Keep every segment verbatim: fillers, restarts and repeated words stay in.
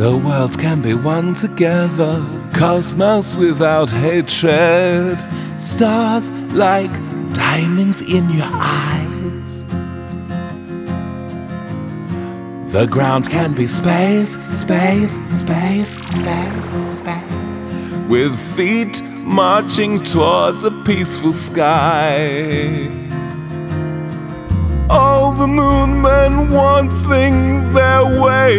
The world can be one together, cosmos without hatred, stars like diamonds in your eyes. The ground can be space, space, space, space, space, with feet marching towards a peaceful sky. All the moon men want things their way,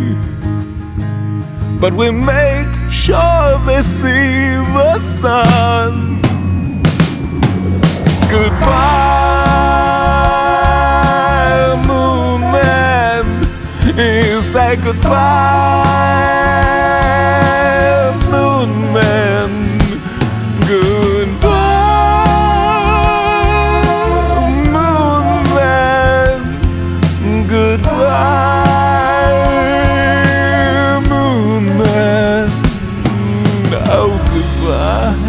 but we make sure they see the sun. Goodbye, moon man. You say goodbye, moon man. Goodbye, moon man. Goodbye, moon man. Oh, goodbye.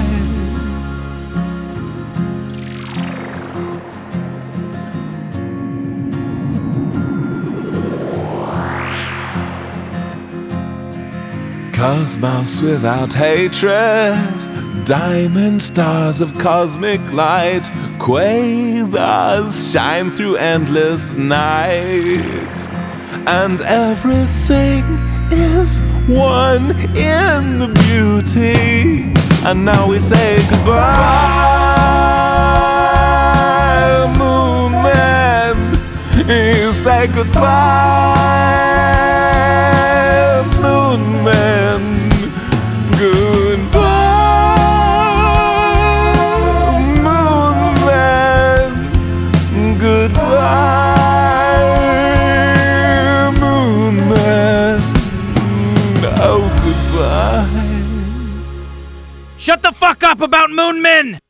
Cosmos without hatred, diamond stars of cosmic light, quasars shine through endless night, and everything is one in the beauty. And now we say goodbye, moon man. You say goodbye, moon man. Goodbye, moon man. Goodbye, moon man. Oh, goodbye. Shut the fuck up about Moon Men!